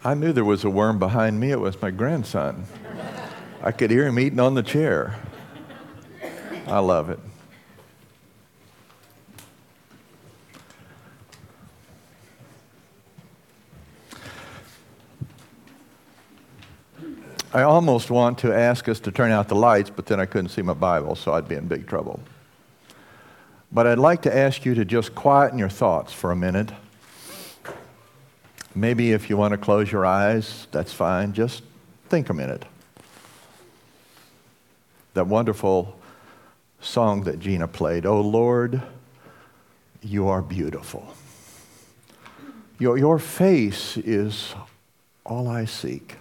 I knew there was a worm behind me. It was my grandson. I could hear him eating on the chair. I love it. I almost want to ask us to turn out the lights, but then I couldn't see my Bible, so I'd be in big trouble. But I'd like to ask you to just quieten your thoughts for a minute. Maybe if you want to close your eyes, that's fine. Just think a minute. That wonderful song that Gina played, "Oh Lord, you are beautiful. Your face is all I seek."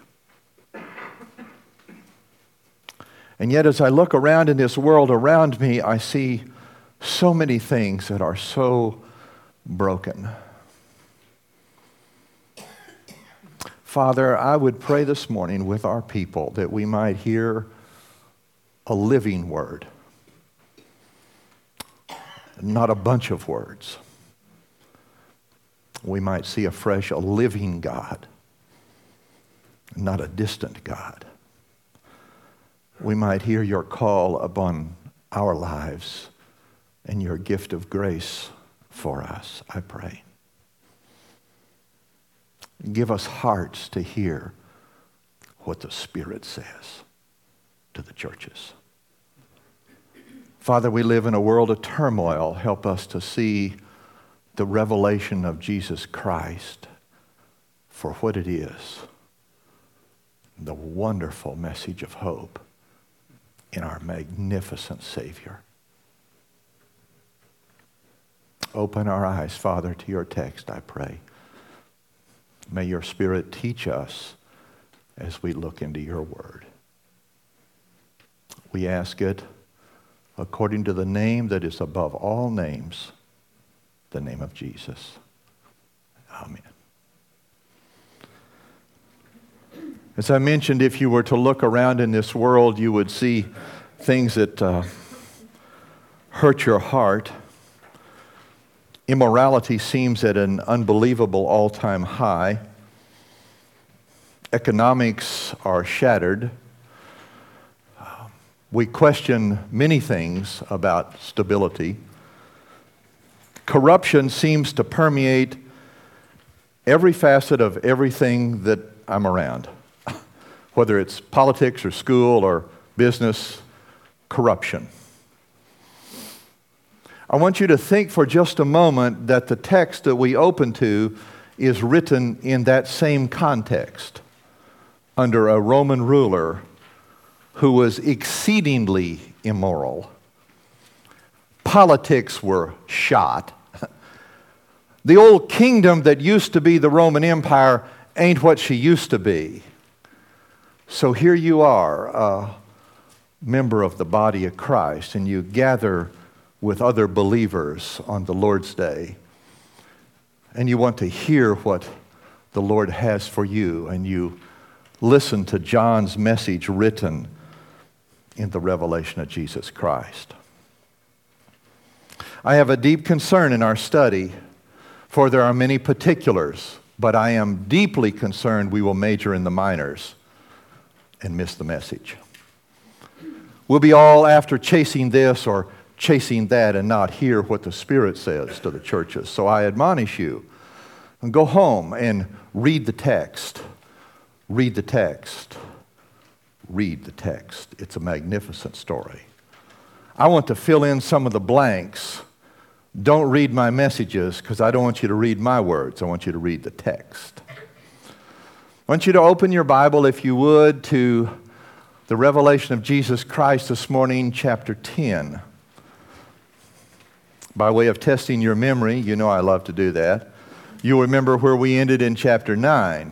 And yet as I look around in this world around me, I see so many things that are so broken. Father, I would pray this morning with our people that we might hear a living word, not a bunch of words. We might see afresh a living God, not a distant God. We might hear your call upon our lives and your gift of grace for us, I pray. Give us hearts to hear what the Spirit says to the churches. Father, we live in a world of turmoil. Help us to see the revelation of Jesus Christ for what it is, the wonderful message of hope in our magnificent Savior. Open our eyes, Father, to your text, I pray. May your Spirit teach us as we look into your word. We ask it according to the name that is above all names, the name of Jesus. Amen. As I mentioned, if you were to look around in this world, you would see things that hurt your heart. Immorality seems at an unbelievable all-time high. Economics are shattered. We question many things about stability. Corruption seems to permeate every facet of everything that I'm around. Whether it's politics or school or business, corruption. I want you to think for just a moment that the text that we open to is written in that same context under a Roman ruler who was exceedingly immoral. Politics were shot. The old kingdom that used to be the Roman Empire ain't what she used to be. So here you are, a member of the body of Christ, and you gather with other believers on the Lord's Day, and you want to hear what the Lord has for you, and you listen to John's message written in the revelation of Jesus Christ. I have a deep concern in our study, for there are many particulars, but I am deeply concerned we will major in the minors and miss the message. We'll be all after chasing this or chasing that and not hear what the Spirit says to the churches. So I admonish you, and go home and read the text. Read the text. Read the text. It's a magnificent story. I want to fill in some of the blanks. Don't read my messages because I don't want you to read my words. I want you to read the text. I want you to open your Bible, if you would, to the revelation of Jesus Christ this morning, chapter 10. By way of testing your memory, you know I love to do that. You'll remember where we ended in chapter 9.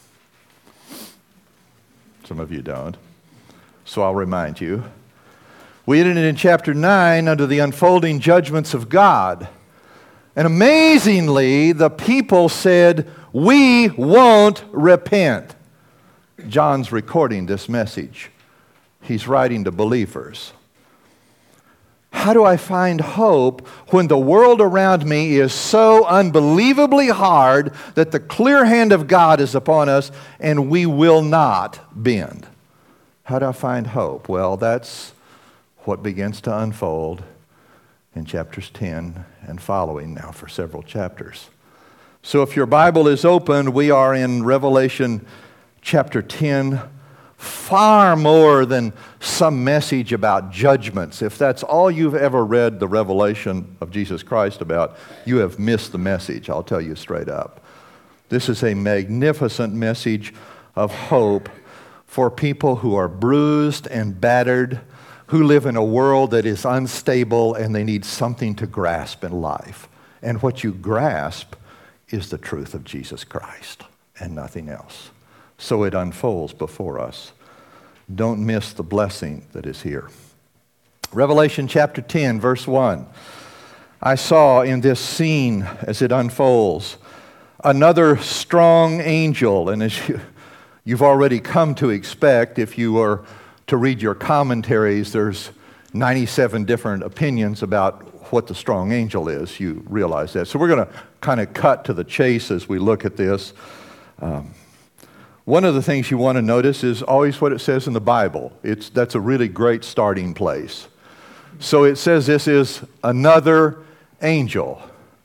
Some of you don't. So I'll remind you. We ended in chapter 9 under the unfolding judgments of God. And amazingly, the people said, "We won't repent." John's recording this message. He's writing to believers. How do I find hope when the world around me is so unbelievably hard that the clear hand of God is upon us and we will not bend? How do I find hope? Well, that's what begins to unfold in chapters 10 and following now for several chapters. So if your Bible is open, we are in Revelation chapter 10, far more than some message about judgments. If that's all you've ever read the revelation of Jesus Christ about, you have missed the message, I'll tell you straight up. This is a magnificent message of hope for people who are bruised and battered, who live in a world that is unstable and they need something to grasp in life. And what you grasp is the truth of Jesus Christ and nothing else. So it unfolds before us. Don't miss the blessing that is here. Revelation chapter 10, verse 1. I saw in this scene as it unfolds another strong angel, and as you've already come to expect, if you were to read your commentaries, there's 97 different opinions about what the strong angel is. You realize that. So we're going to kind of cut to the chase as we look at this. One of the things you want to notice is always what it says in the Bible. That's a really great starting place. So it says this is another angel.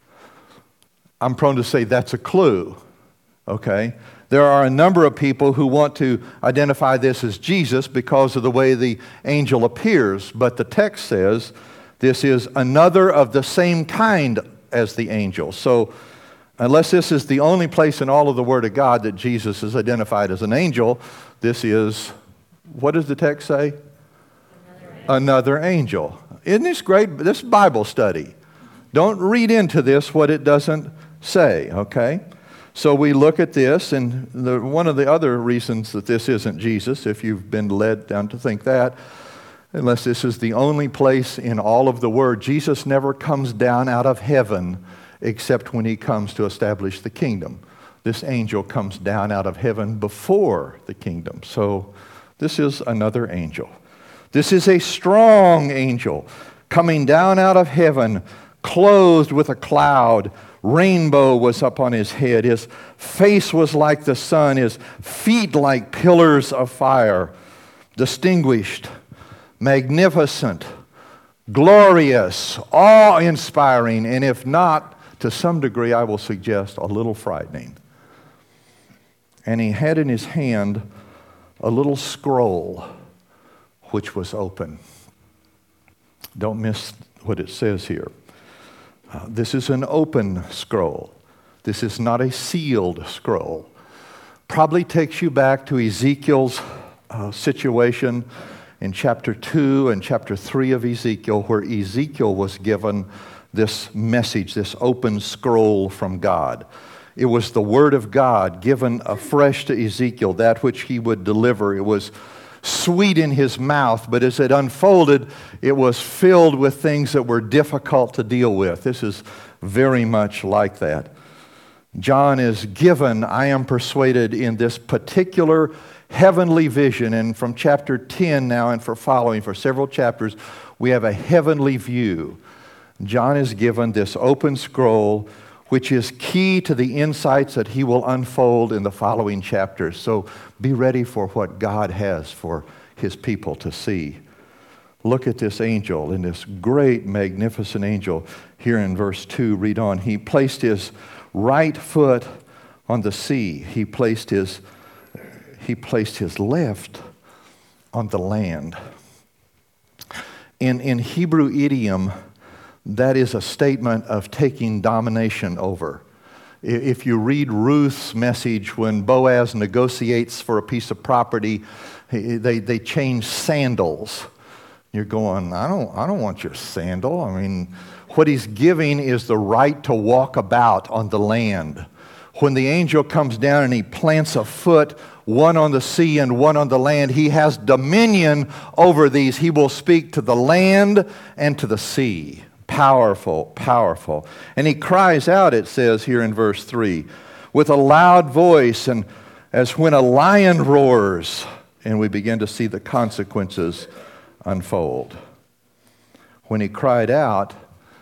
I'm prone to say that's a clue, okay? There are a number of people who want to identify this as Jesus because of the way the angel appears, but the text says this is another of the same kind as the angel. So unless this is the only place in all of the Word of God that Jesus is identified as an angel, this is, what does the text say? Another angel. Isn't this great? This is Bible study. Don't read into this what it doesn't say, okay? So we look at this, and one of the other reasons that this isn't Jesus, if you've been led down to think that, unless this is the only place in all of the Word, Jesus never comes down out of heaven except when he comes to establish the kingdom. This angel comes down out of heaven before the kingdom. So this is another angel. This is a strong angel coming down out of heaven, clothed with a cloud. Rainbow was upon his head. His face was like the sun, his feet like pillars of fire. Distinguished, magnificent, glorious, awe-inspiring, and if not, to some degree, I will suggest, a little frightening. And he had in his hand a little scroll which was open. Don't miss what it says here. This is an open scroll. This is not a sealed scroll. Probably takes you back to Ezekiel's situation in chapter 2 and chapter 3 of Ezekiel, where Ezekiel was given this message, this open scroll from God. It was the Word of God given afresh to Ezekiel, that which he would deliver. It was sweet in his mouth, but as it unfolded, it was filled with things that were difficult to deal with. This is very much like that. John is given, I am persuaded, in this particular heavenly vision, and from chapter 10 now and for following, for several chapters, we have a heavenly view. John is given this open scroll, which is key to the insights that he will unfold in the following chapters. So be ready for what God has for his people to see. Look at this angel, and this great, magnificent angel here in verse 2. Read on. He placed his right foot on the sea. He placed his left on the land. In Hebrew idiom, that is a statement of taking domination over. If you read Ruth's message when Boaz negotiates for a piece of property, they change sandals. You're going, I don't want your sandal. I mean, what he's giving is the right to walk about on the land. When the angel comes down and he plants a foot, one on the sea and one on the land, he has dominion over these. He will speak to the land and to the sea. Powerful, powerful. And he cries out, it says here in verse 3, with a loud voice, and as when a lion roars, and we begin to see the consequences unfold. when he cried out,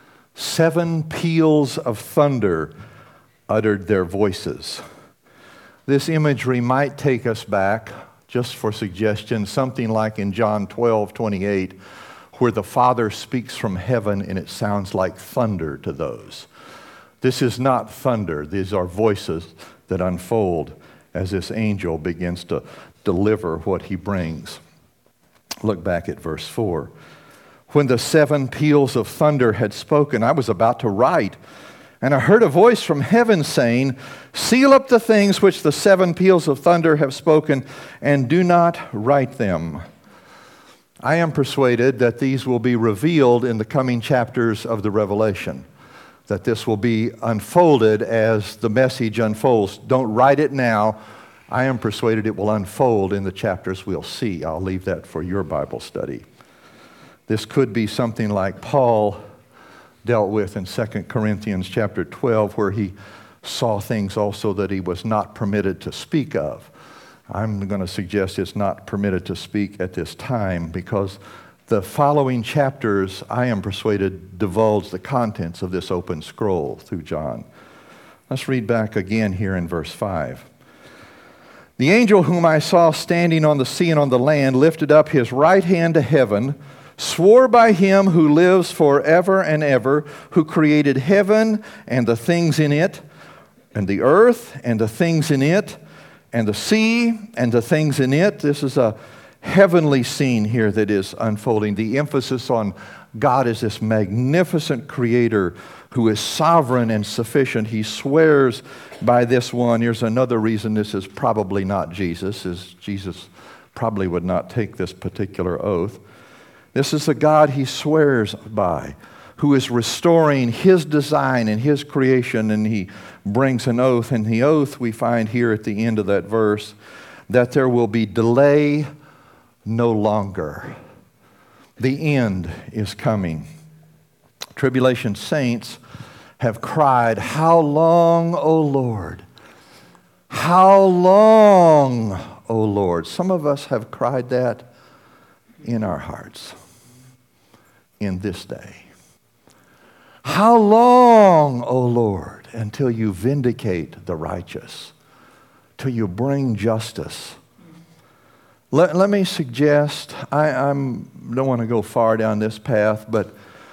7 peals of thunder uttered their voices. This imagery might take us back, just for suggestion, something like in John 12:28, where the Father speaks from heaven and it sounds like thunder to those. This is not thunder. These are voices that unfold as this angel begins to deliver what he brings. Look back at verse 4. When the 7 peals of thunder had spoken, I was about to write, and I heard a voice from heaven saying, seal up the things which the 7 peals of thunder have spoken, and do not write them. I am persuaded that these will be revealed in the coming chapters of the Revelation, that this will be unfolded as the message unfolds. Don't write it now. I am persuaded it will unfold in the chapters we'll see. I'll leave that for your Bible study. This could be something like Paul dealt with in 2 Corinthians chapter 12, where he saw things also that he was not permitted to speak of. I'm going to suggest it's not permitted to speak at this time because the following chapters, I am persuaded, divulge the contents of this open scroll through John. Let's read back again here in verse 5. The angel whom I saw standing on the sea and on the land lifted up his right hand to heaven, swore by him who lives forever and ever, who created heaven and the things in it, and the earth and the things in it, and the sea and the things in it. This is a heavenly scene here that is unfolding. The emphasis on God as this magnificent creator who is sovereign and sufficient. He swears by this one. Here's another reason this is probably not Jesus, is Jesus probably would not take this particular oath. This is the God he swears by, who is restoring his design and his creation, and he brings an oath. And the oath we find here at the end of that verse, that there will be delay no longer. The end is coming. Tribulation saints have cried, how long, O Lord? How long, O Lord? Some of us have cried that in our hearts in this day. How long, O Lord, until you vindicate the righteous, till you bring justice? Let me suggest, I don't want to go far down this path, but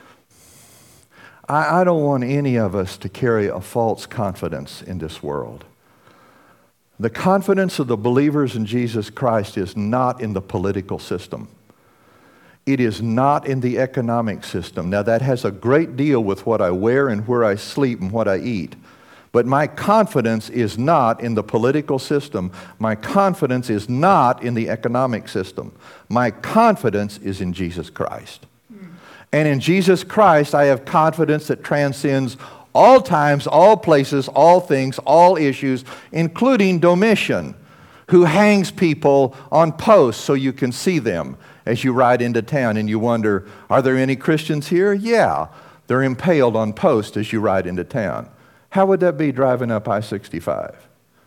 I don't want any of us to carry a false confidence in this world. The confidence of the believers in Jesus Christ is not in the political system. It is not in the economic system. Now, that has a great deal with what I wear and where I sleep and what I eat. But my confidence is not in the political system. My confidence is not in the economic system. My confidence is in Jesus Christ. And in Jesus Christ, I have confidence that transcends all times, all places, all things, all issues, including Domitian, who hangs people on posts so you can see them as you ride into town and you wonder, are there any Christians here? Yeah, they're impaled on posts as you ride into town. How would that be driving up I-65?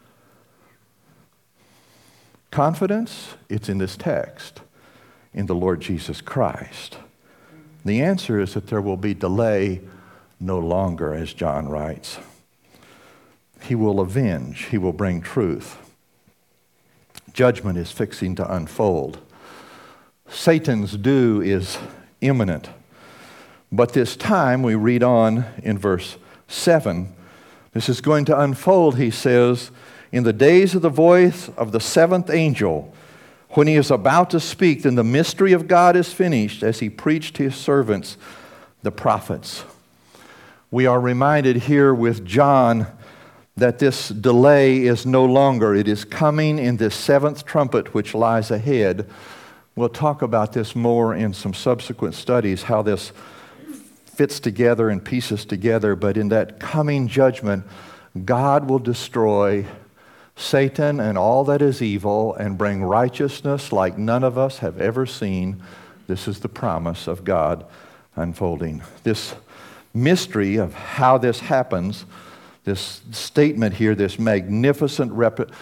Confidence? It's in this text, in the Lord Jesus Christ. The answer is that there will be delay no longer, as John writes. He will avenge. He will bring truth. Judgment is fixing to unfold. Satan's due is imminent. But this time, we read on in verse 7, this is going to unfold, he says, in the days of the voice of the 7th angel, when he is about to speak, then the mystery of God is finished, as he preached to his servants, the prophets. We are reminded here with John that this delay is no longer. It is coming in this 7th trumpet which lies ahead. We'll talk about this more in some subsequent studies, how this fits together and pieces together. But in that coming judgment, God will destroy Satan and all that is evil and bring righteousness like none of us have ever seen. This is the promise of God unfolding. This mystery of how this happens, this statement here, this magnificent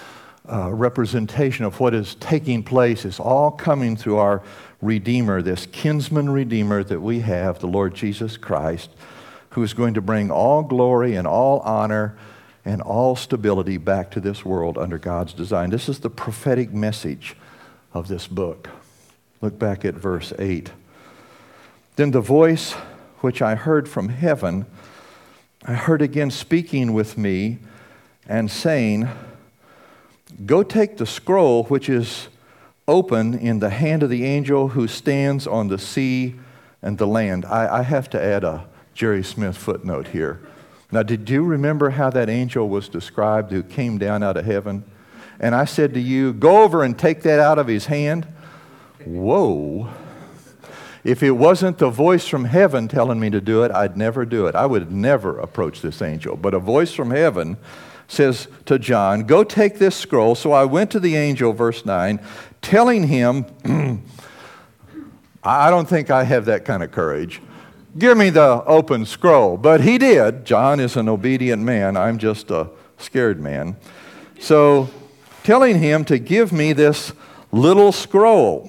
representation of what is taking place is all coming through our Redeemer, this kinsman Redeemer that we have, the Lord Jesus Christ, who is going to bring all glory and all honor and all stability back to this world under God's design. This is the prophetic message of this book. Look back at verse 8. Then the voice which I heard from heaven, I heard again speaking with me and saying, "Go take the scroll which is open in the hand of the angel who stands on the sea and the land." I have to add a Jerry Smith footnote here. Now, did you remember how that angel was described who came down out of heaven? And I said to you, go over and take that out of his hand. Whoa. If it wasn't the voice from heaven telling me to do it, I'd never do it. I would never approach this angel. But a voice from heaven says to John, go take this scroll. So I went to the angel, verse 9, telling him, I don't think I have that kind of courage. Give me the open scroll. But he did. John is an obedient man. I'm just a scared man. So telling him to give me this little scroll.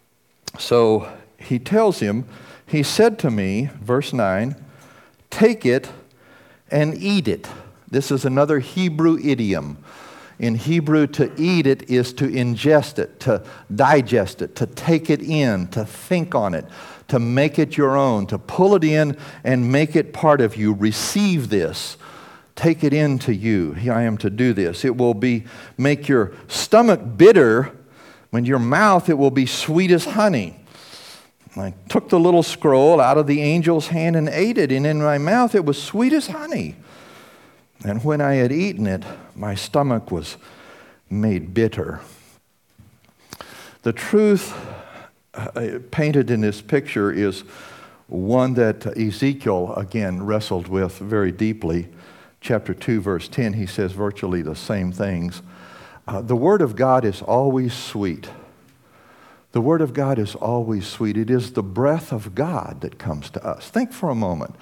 So he tells him, he said to me, verse 9, take it and eat it. This is another Hebrew idiom. In Hebrew, to eat it is to ingest it, to digest it, to take it in, to think on it, to make it your own, to pull it in and make it part of you. Receive this. Take it into you. Here I am to do this. It will make your stomach bitter. When your mouth, it will be sweet as honey. I took the little scroll out of the angel's hand and ate it, and in my mouth it was sweet as honey. And when I had eaten it, my stomach was made bitter. The truth painted in this picture is one that Ezekiel, again, wrestled with very deeply. Chapter 2, verse 10, he says virtually the same things. The Word of God is always sweet. The Word of God is always sweet. It is the breath of God that comes to us. Think for a moment.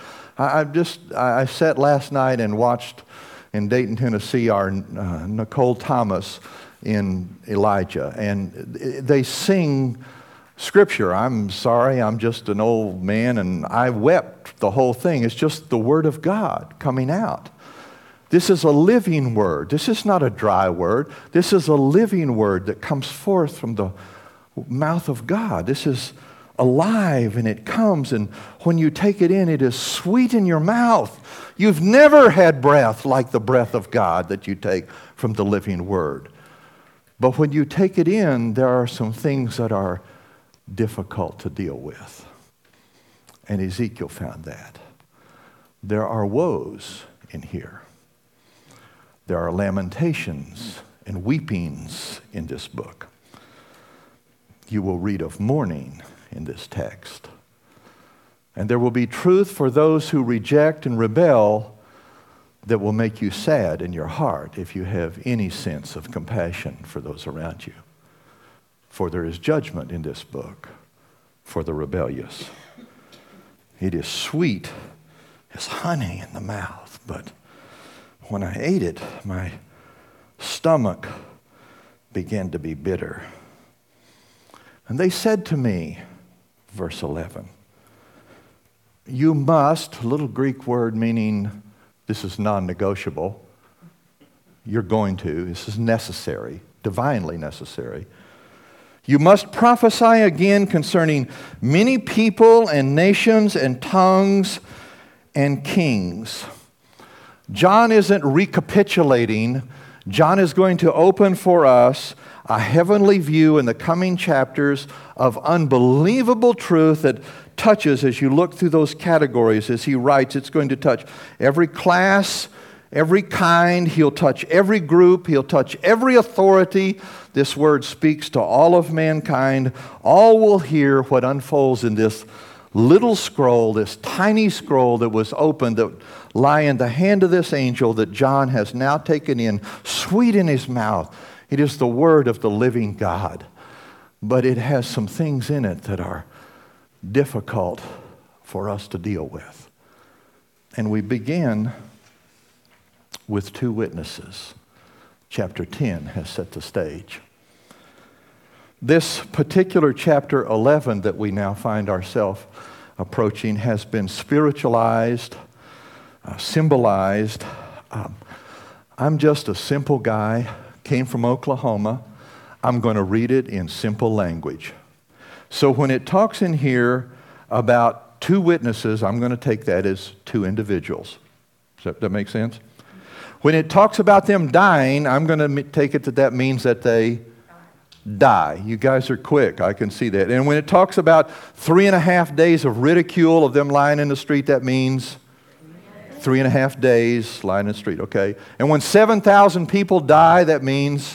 I sat last night and watched in Dayton, Tennessee, our Nicole Thomas in Elijah. And they sing Scripture. I'm sorry, I'm just an old man, and I wept the whole thing. It's just the Word of God coming out. This is a living Word. This is not a dry word. This is a living Word that comes forth from the mouth of God. This is alive, and it comes, and when you take it in, it is sweet in your mouth. You've never had breath like the breath of God that you take from the living Word. But when you take it in, there are some things that are difficult to deal with. And Ezekiel found that. There are woes in here. There are lamentations and weepings in this book. You will read of mourning in this text. And there will be truth for those who reject and rebel that will make you sad in your heart if you have any sense of compassion for those around you. For there is judgment in this book for the rebellious. It is sweet as honey in the mouth, but when I ate it, my stomach began to be bitter. And they said to me, verse 11, you must, a little Greek word meaning this is non-negotiable. You're going to. This is necessary, divinely necessary. You must prophesy again concerning many people and nations and tongues and kings. John isn't recapitulating. John is going to open for us a heavenly view in the coming chapters of unbelievable truth that touches, as you look through those categories, as he writes, it's going to touch every class, every kind. He'll touch every group. He'll touch every authority. This word speaks to all of mankind. All will hear what unfolds in this little scroll, this tiny scroll that was opened, that lie in the hand of this angel that John has now taken in, sweet in his mouth. It is the word of the living God. But it has some things in it that are difficult for us to deal with. And we begin with two witnesses. Chapter 10 has set the stage. This particular chapter 11 that we now find ourselves approaching has been spiritualized, symbolized. I'm just a simple guy, came from Oklahoma. I'm going to read it in simple language. So when it talks in here about two witnesses, I'm going to take that as two individuals. Does that make sense? When it talks about them dying, I'm going to take it that means that they die. You guys are quick. I can see that. And when it talks about 3.5 days of ridicule of them lying in the street, that means 3.5 days lying in the street. Okay. And when 7,000 people die, that means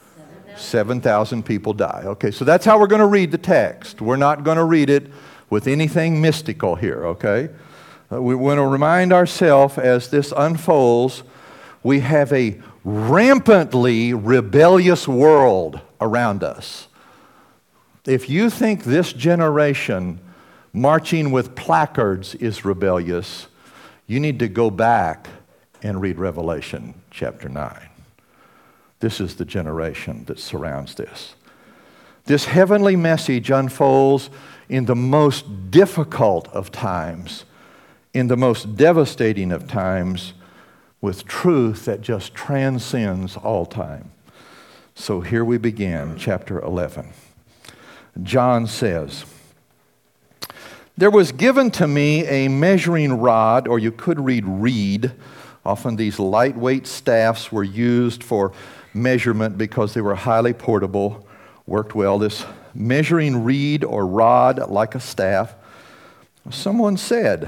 7,000 people die. Okay. So that's how we're going to read the text. We're not going to read it with anything mystical here. Okay. We want to remind ourselves as this unfolds, we have a rampantly rebellious world around us. If you think this generation marching with placards is rebellious, you need to go back and read Revelation chapter 9. This is the generation that surrounds this. This heavenly message unfolds in the most difficult of times, in the most devastating of times, with truth that just transcends all time. So here we begin, chapter 11. John says, "There was given to me a measuring rod," or you could read reed. Often these lightweight staffs were used for measurement because they were highly portable, worked well. This measuring reed or rod like a staff. Someone said,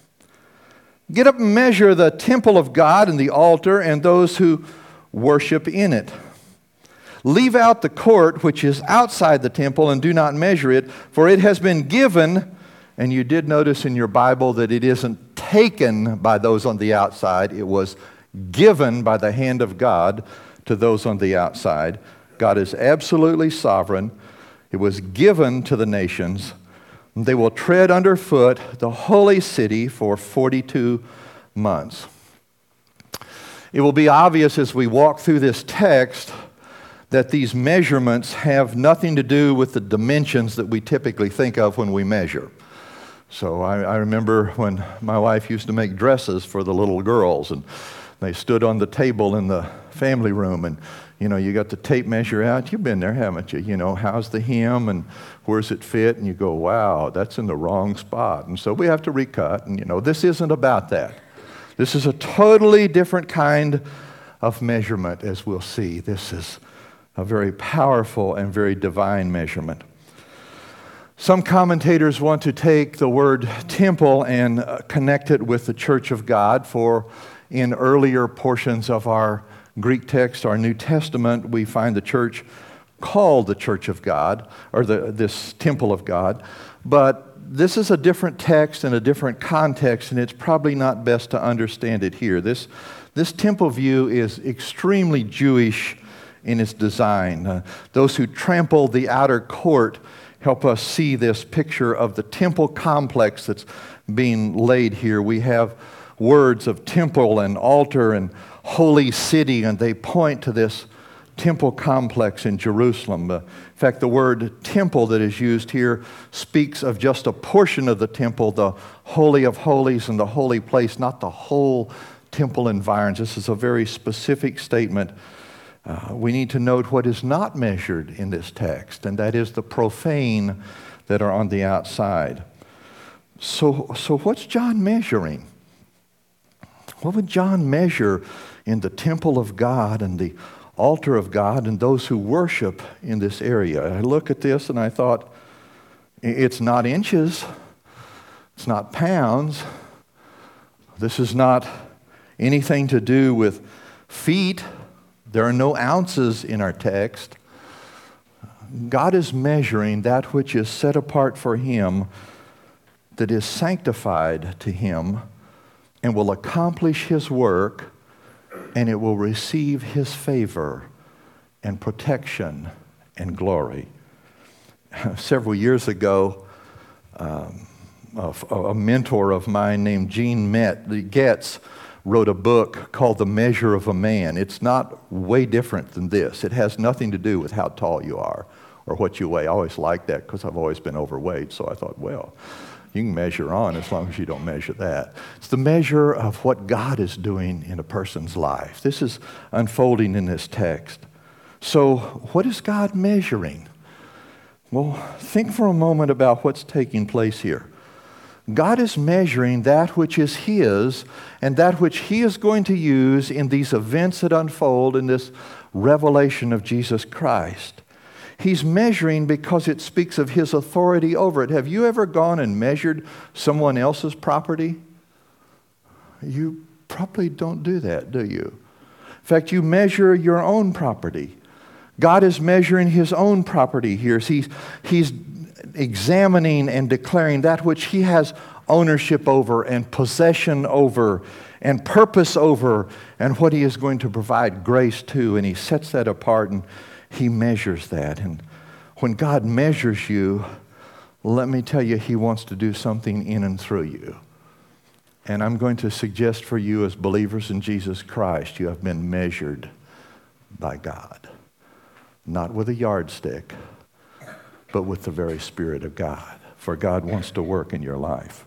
"Get up and measure the temple of God and the altar and those who worship in it. Leave out the court which is outside the temple and do not measure it, for it has been given," and you did notice in your Bible that it isn't taken by those on the outside, it was given by the hand of God to those on the outside. God is absolutely sovereign. It was given to the nations. They will tread underfoot the holy city for 42 months. It will be obvious as we walk through this text that these measurements have nothing to do with the dimensions that we typically think of when we measure. So I remember when my wife used to make dresses for the little girls, and they stood on the table in the family room, and you got the tape measure out. You've been there, haven't you? How's the hem and where's it fit? And you go, wow, that's in the wrong spot. And so we have to recut. And this isn't about that. This is a totally different kind of measurement, as we'll see. This is a very powerful and very divine measurement. Some commentators want to take the word temple and connect it with the church of God, for in earlier portions of our Greek text, our New Testament, we find the church called the church of God, or this temple of God. But this is a different text and a different context, and it's probably not best to understand it here. This temple view is extremely Jewish in its design. Those who trample the outer court help us see this picture of the temple complex that's being laid here. We have words of temple and altar and holy city, and they point to this temple complex in Jerusalem. In fact, the word temple that is used here speaks of just a portion of the temple, the Holy of Holies and the holy place, not the whole temple environs. This is a very specific statement. We need to note what is not measured in this text, and that is the profane that are on the outside. So what's John measuring? What would John measure in the temple of God and the altar of God and those who worship in this area? I look at this and I thought, it's not inches, it's not pounds, this is not anything to do with feet. There are no ounces in our text. God is measuring that which is set apart for Him, that is sanctified to Him, and will accomplish His work, and it will receive His favor and protection and glory. Several years ago, a mentor of mine named Gene Getz wrote a book called The Measure of a Man. It's not way different than this. It has nothing to do with how tall you are or what you weigh. I always liked that because I've always been overweight, so I thought, well, you can measure on as long as you don't measure that. It's the measure of what God is doing in a person's life. This is unfolding in this text. So what is God measuring? Well, think for a moment about what's taking place here. God is measuring that which is His and that which He is going to use in these events that unfold in this revelation of Jesus Christ. He's measuring because it speaks of His authority over it. Have you ever gone and measured someone else's property? You probably don't do that, do you? In fact, you measure your own property. God is measuring His own property here. He's examining and declaring that which He has ownership over and possession over and purpose over and what He is going to provide grace to. And He sets that apart and He measures that. And when God measures you, let me tell you, He wants to do something in and through you. And I'm going to suggest for you as believers in Jesus Christ, you have been measured by God. Not with a yardstick, but with the very Spirit of God. For God wants to work in your life.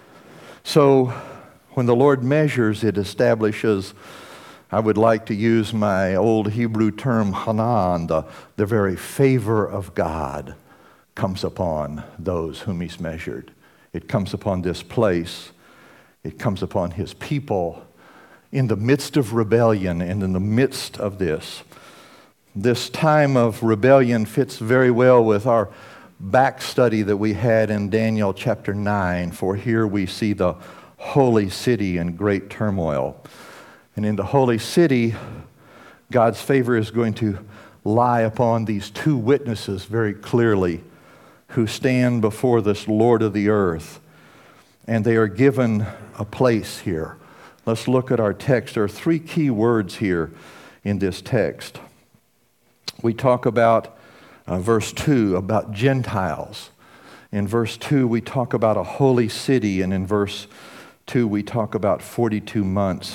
So when the Lord measures, it establishes, I would like to use my old Hebrew term, Hanan, the very favor of God comes upon those whom He's measured. It comes upon this place. It comes upon His people in the midst of rebellion and in the midst of this. This time of rebellion fits very well with our back study that we had in Daniel chapter 9, for here we see the holy city in great turmoil. And in the holy city, God's favor is going to lie upon these two witnesses very clearly who stand before this Lord of the earth. And they are given a place here. Let's look at our text. There are three key words here in this text. We talk about verse 2, about Gentiles. In verse 2, we talk about a holy city. And in verse 2, we talk about 42 months.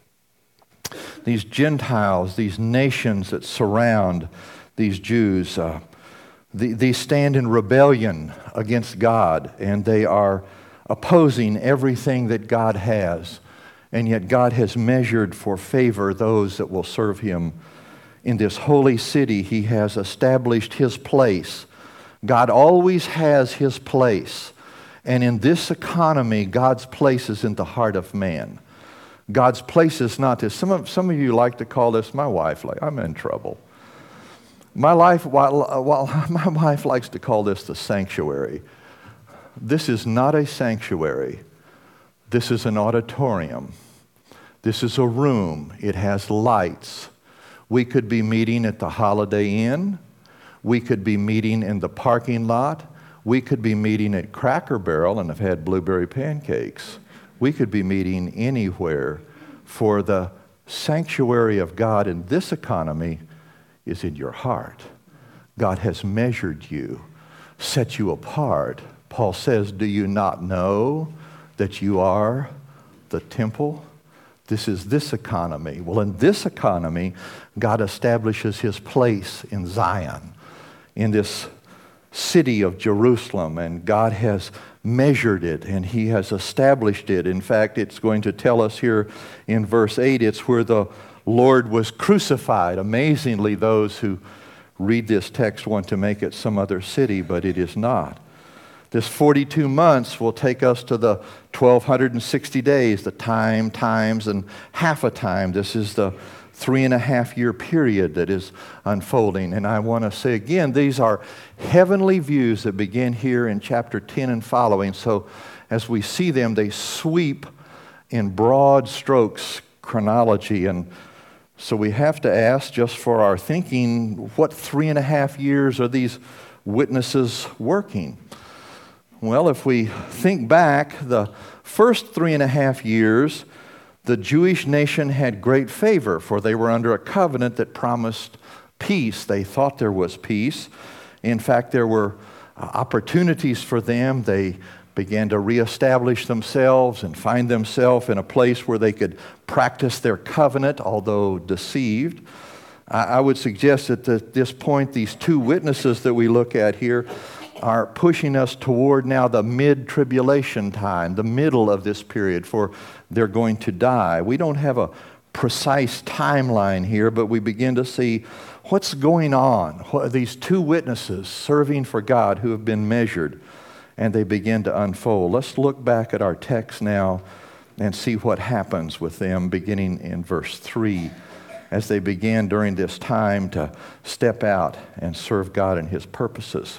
These Gentiles, these nations that surround these Jews, these stand in rebellion against God, and they are opposing everything that God has. And yet God has measured for favor those that will serve Him. In this holy city, He has established His place. God always has His place. And in this economy, God's place is in the heart of man. God's place is not this. Some of you like to call this, my wife, like, I'm in trouble. My wife likes to call this the sanctuary. This is not a sanctuary. This is an auditorium. This is a room. It has lights. We could be meeting at the Holiday Inn. We could be meeting in the parking lot. We could be meeting at Cracker Barrel and have had blueberry pancakes. We could be meeting anywhere, for the sanctuary of God in this economy is in your heart. God has measured you, set you apart. Paul says, do you not know that you are the temple? This is this economy. Well, in this economy, God establishes His place in Zion, in this city of Jerusalem, and God has measured it and He has established it. In fact, it's going to tell us here in verse 8, it's where the Lord was crucified. Amazingly, those who read this text want to make it some other city, but it is not. This 42 months will take us to the 1,260 days, the times, and half a time. This is the 3.5-year period that is unfolding. And I want to say again, these are heavenly views that begin here in chapter 10 and following. So as we see them, they sweep in broad strokes chronology. And so we have to ask, just for our thinking, what 3.5 years are these witnesses working? Well, if we think back, the first 3.5 years, the Jewish nation had great favor, for they were under a covenant that promised peace. They thought there was peace. In fact, there were opportunities for them. They began to reestablish themselves and find themselves in a place where they could practice their covenant, although deceived. I would suggest that at this point, these two witnesses that we look at here are pushing us toward now the mid-tribulation time, the middle of this period, for they're going to die. We don't have a precise timeline here, but we begin to see what's going on. These two witnesses serving for God who have been measured, and they begin to unfold. Let's look back at our text now and see what happens with them beginning in verse 3 as they began during this time to step out and serve God and His purposes.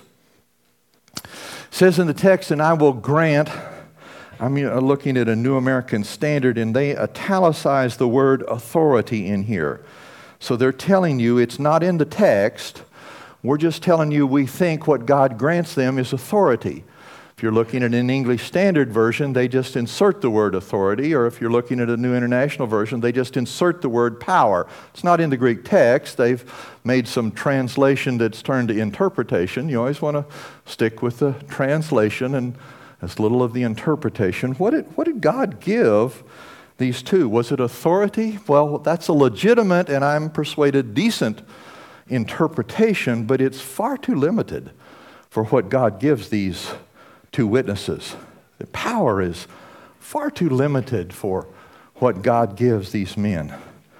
It says in the text, and I will grant, I'm looking at a New American Standard, and they italicize the word authority in here. So they're telling you it's not in the text. We're just telling you we think what God grants them is authority. If you're looking at an English Standard Version, they just insert the word authority, or if you're looking at a New International Version, they just insert the word power. It's not in the Greek text. They've made some translation that's turned to interpretation. You always want to stick with the translation and as little of the interpretation. What did God give these two? Was it authority? Well, that's a legitimate, and I'm persuaded, decent interpretation, but it's far too limited for what God gives these two witnesses. The power is far too limited for what God gives these men.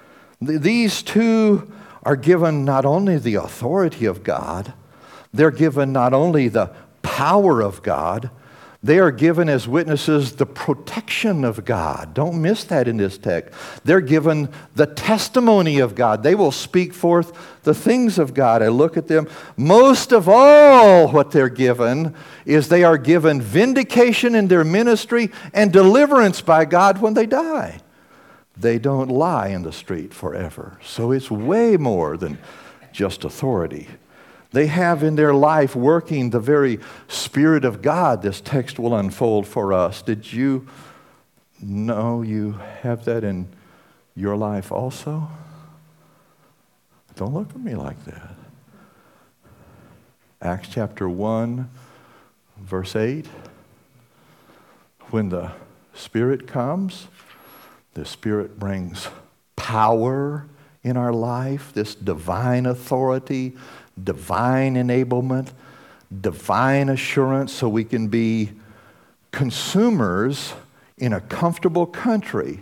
These two are given not only the authority of God, they're given not only the power of God, they are given as witnesses the protection of God. Don't miss that in this text. They're given the testimony of God. They will speak forth the things of God. I look at them. Most of all, what they're given is they are given vindication in their ministry and deliverance by God when they die. They don't lie in the street forever. So it's way more than just authority. They have in their life working the very Spirit of God. This text will unfold for us. Did you know you have that in your life also? Don't look at me like that. Acts chapter 1, verse 8. When the Spirit comes, the Spirit brings power in our life, this divine authority, divine enablement, divine assurance, so we can be consumers in a comfortable country.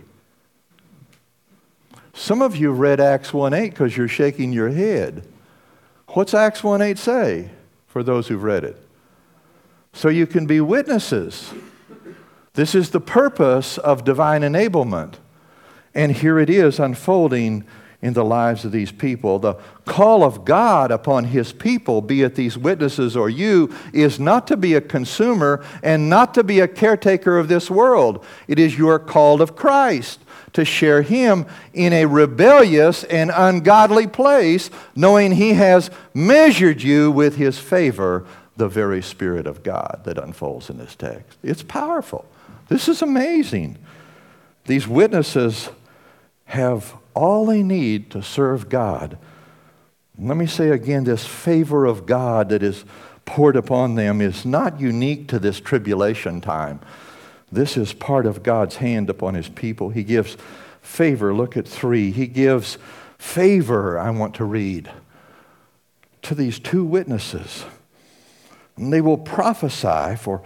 Some of you read Acts 1:8 because you're shaking your head. What's Acts 1:8 say for those who've read it? So you can be witnesses. This is the purpose of divine enablement. And here it is unfolding in the lives of these people. The call of God upon His people, be it these witnesses or you, is not to be a consumer and not to be a caretaker of this world. It is your call of Christ to share Him in a rebellious and ungodly place, knowing He has measured you with His favor, the very Spirit of God that unfolds in this text. It's powerful. This is amazing. These witnesses have all they need to serve God. Let me say again, this favor of God that is poured upon them is not unique to this tribulation time. This is part of God's hand upon His people. He gives favor. Look at 3. He gives favor, I want to read, to these two witnesses. And they will prophesy for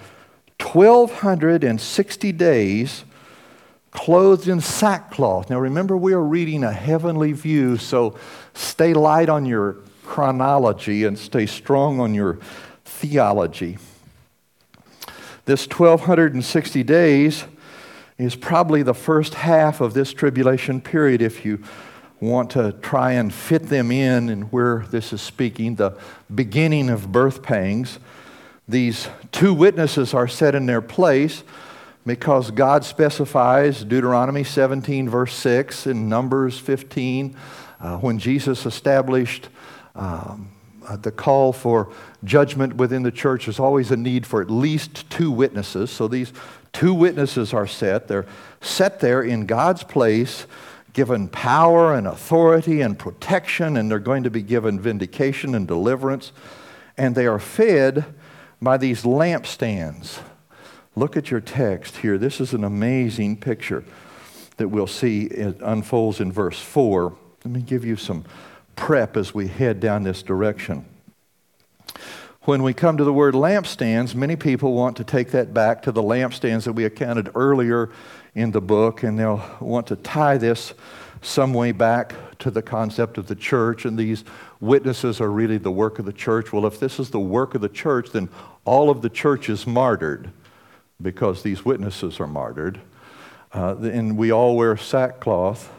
1,260 days, clothed in sackcloth. Now remember, we are reading a heavenly view, so stay light on your chronology and stay strong on your theology. This 1,260 days is probably the first half of this tribulation period if you want to try and fit them in and where this is speaking, the beginning of birth pangs. These two witnesses are set in their place because God specifies Deuteronomy 17, verse 6, and Numbers 15, when Jesus established the call for judgment within the church, there's always a need for at least two witnesses. So these two witnesses are set. They're set there in God's place, given power and authority and protection, and they're going to be given vindication and deliverance. And they are fed by these lampstands. Look at your text here. This is an amazing picture that we'll see it unfolds in verse 4. Let me give you some prep as we head down this direction. When we come to the word lampstands, many people want to take that back to the lampstands that we accounted earlier in the book, and they'll want to tie this some way back to the concept of the church, and these witnesses are really the work of the church. Well, if this is the work of the church, then all of the church is martyred because these witnesses are martyred. And we all wear sackcloth.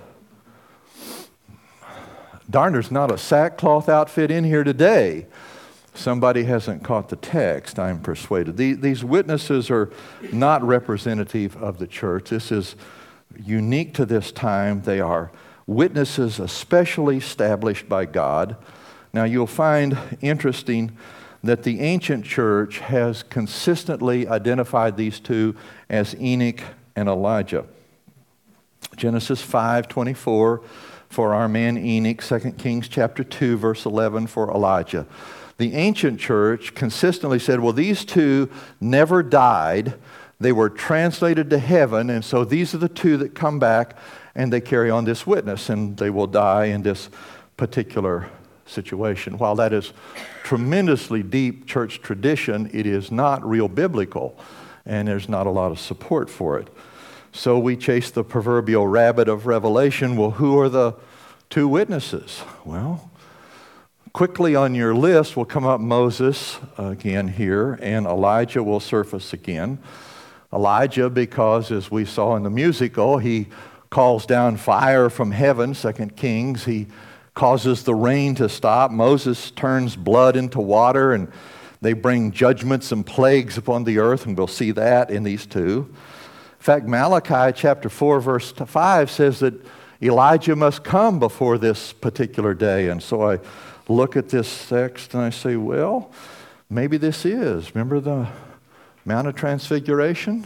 Darn, there's not a sackcloth outfit in here today. Somebody hasn't caught the text, I'm persuaded. These witnesses are not representative of the church. This is unique to this time. They are witnesses especially established by God. Now you'll find interesting that the ancient church has consistently identified these two as Enoch and Elijah. Genesis 5:24 for our man Enoch, 2 Kings chapter 2, verse 11 for Elijah. The ancient church consistently said, well, these two never died. They were translated to heaven, and so these are the two that come back, and they carry on this witness, and they will die in this particular situation. While that is tremendously deep church tradition, it is not real biblical, and there's not a lot of support for it. So we chase the proverbial rabbit of Revelation. Well, who are the two witnesses? Well, quickly on your list will come up Moses again here, and Elijah will surface again. Elijah, because as we saw in the musical, he calls down fire from heaven, 2 Kings. He causes the rain to stop. Moses turns blood into water, and they bring judgments and plagues upon the earth, and we'll see that in these two. In fact, Malachi chapter 4, verse 5 says that Elijah must come before this particular day. And so I look at this text and I say, well, maybe this is. Remember the Mount of Transfiguration?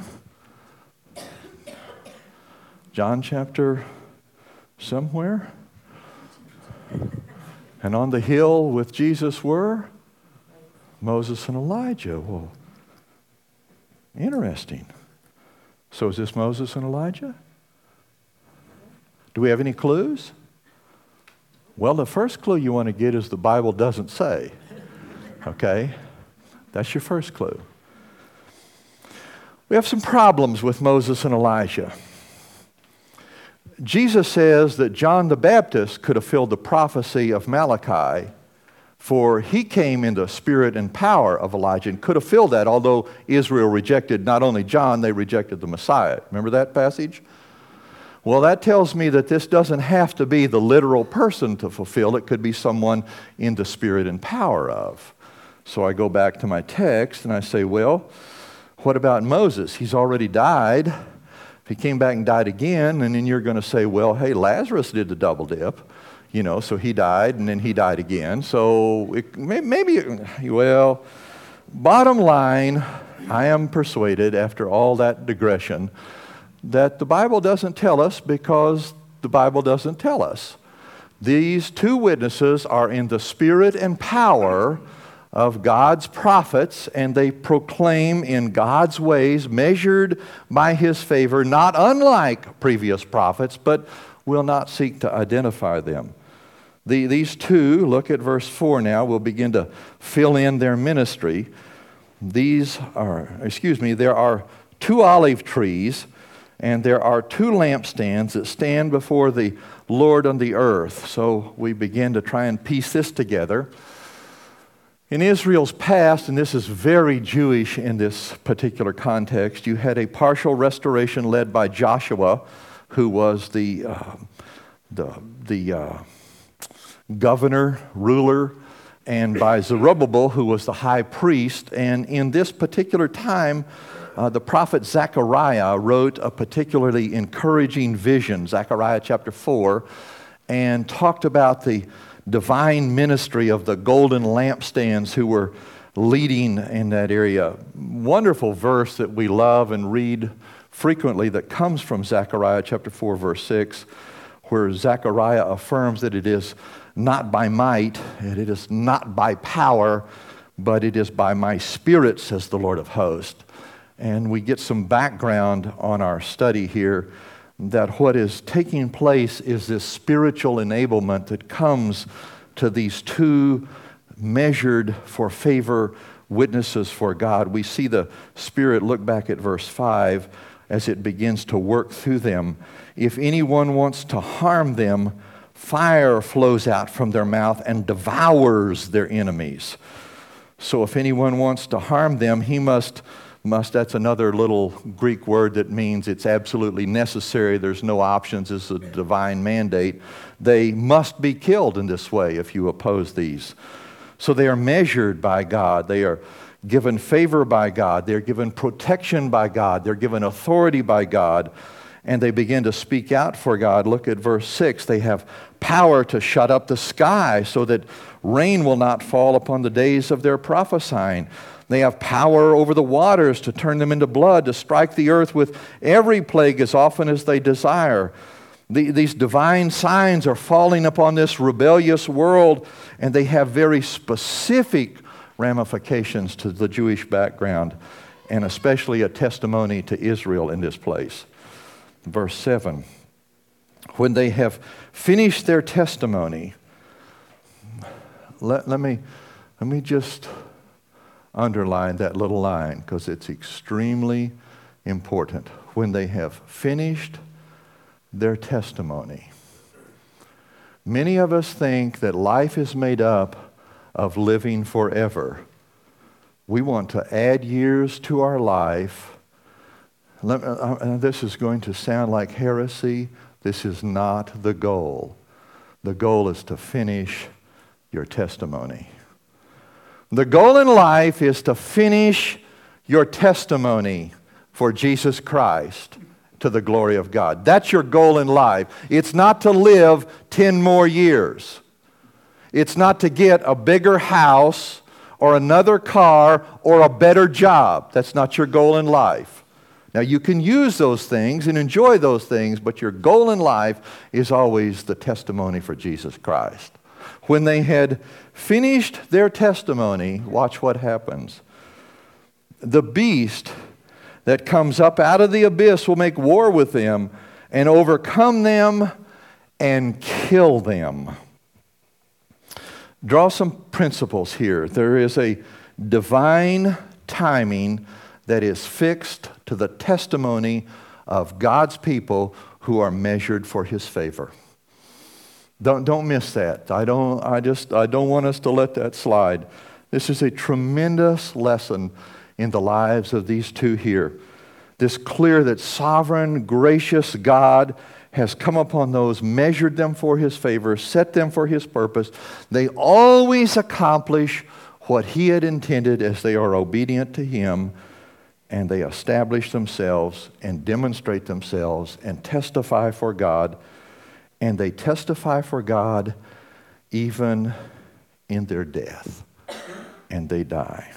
John chapter somewhere? And on the hill with Jesus were Moses and Elijah. Well, interesting. So is this Moses and Elijah? Do we have any clues? Well, the first clue you want to get is the Bible doesn't say. Okay? That's your first clue. We have some problems with Moses and Elijah. Jesus says that John the Baptist could have filled the prophecy of Malachi, for he came in the spirit and power of Elijah and could have filled that, although Israel rejected not only John, they rejected the Messiah. Remember that passage? Well, that tells me that this doesn't have to be the literal person to fulfill. It could be someone in the spirit and power of. So I go back to my text and I say, well, what about Moses? He's already died. If he came back and died again, and then you're going to say, well, hey, Lazarus did the double dip. You know, so he died, and then he died again. So well, bottom line, I am persuaded, after all that digression, that the Bible doesn't tell us because the Bible doesn't tell us. These two witnesses are in the spirit and power of God's prophets, and they proclaim in God's ways, measured by His favor, not unlike previous prophets, but will not seek to identify them. These two, look at verse 4 now, we'll begin to fill in their ministry. There are 2 olive trees, and there are 2 lampstands that stand before the Lord on the earth. So we begin to try and piece this together. In Israel's past, and this is very Jewish in this particular context, you had a partial restoration led by Joshua, who was the governor, ruler, and by Zerubbabel, who was the high priest. And in this particular time, the prophet Zechariah wrote a particularly encouraging vision, Zechariah chapter 4, and talked about the divine ministry of the golden lampstands who were leading in that area. Wonderful verse that we love and read frequently that comes from Zechariah chapter 4, verse 6, where Zechariah affirms that it is not by might, and it is not by power, but it is by my spirit, says the Lord of hosts. And we get some background on our study here that what is taking place is this spiritual enablement that comes to these two measured for favor witnesses for God. We see the Spirit, look back at verse 5, as it begins to work through them. If anyone wants to harm them, fire flows out from their mouth and devours their enemies. So if anyone wants to harm them, he must, that's another little Greek word that means it's absolutely necessary. There's no options. It's a divine mandate. They must be killed in this way if you oppose these. So they are measured by God. They are given favor by God. They're given protection by God. They're given authority by God. And they begin to speak out for God. Look at verse 6. They have power to shut up the sky so that rain will not fall upon the days of their prophesying. They have power over the waters to turn them into blood, to strike the earth with every plague as often as they desire. These divine signs are falling upon this rebellious world, and they have very specific ramifications to the Jewish background, and especially a testimony to Israel in this place. Verse 7, when they have finished their testimony, let me just underline that little line because it's extremely important. When they have finished their testimony. Many of us think that life is made up of living forever. We want to add years to our life. This is going to sound like heresy. This is not the goal. The goal is to finish your testimony. The goal in life is to finish your testimony for Jesus Christ to the glory of God. That's your goal in life. It's not to live 10 more years. It's not to get a bigger house or another car or a better job. That's not your goal in life. Now, you can use those things and enjoy those things, but your goal in life is always the testimony for Jesus Christ. When they had finished their testimony, watch what happens. The beast that comes up out of the abyss will make war with them and overcome them and kill them. Draw some principles here. There is a divine timing that is fixed to the testimony of God's people who are measured for His favor. Don't miss that. I don't want us to let that slide. This is a tremendous lesson in the lives of these two here. This clear that sovereign, gracious God has come upon those, measured them for His favor, set them for His purpose. They always accomplish what He had intended as they are obedient to Him, and they establish themselves and demonstrate themselves and testify for God. And they testify for God even in their death. And they die.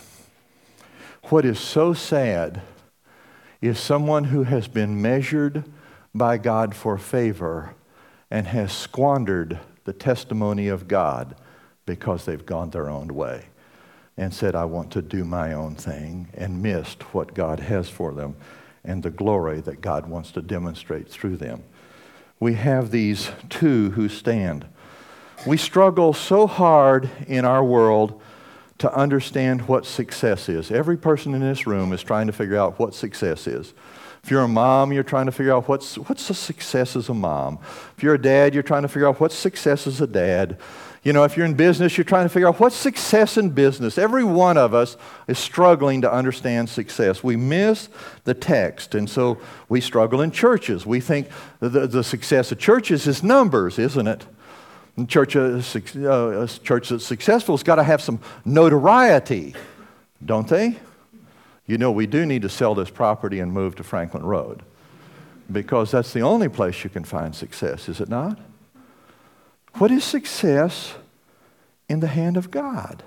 What is so sad is someone who has been measured by God for favor and has squandered the testimony of God because they've gone their own way and said, I want to do my own thing, and missed what God has for them and the glory that God wants to demonstrate through them. We have these two who stand. We struggle so hard in our world to understand what success is. Every person in this room is trying to figure out what success is. If you're a mom, you're trying to figure out what's a success as a mom. If you're a dad, you're trying to figure out what's success as a dad. You know, if you're in business, you're trying to figure out what's success in business. Every one of us is struggling to understand success. We miss the text, and so we struggle in churches. We think the success of churches is numbers, isn't it? A church that's successful has got to have some notoriety, don't they? You know, we do need to sell this property and move to Franklin Road, because that's the only place you can find success, is it not? What is success in the hand of God?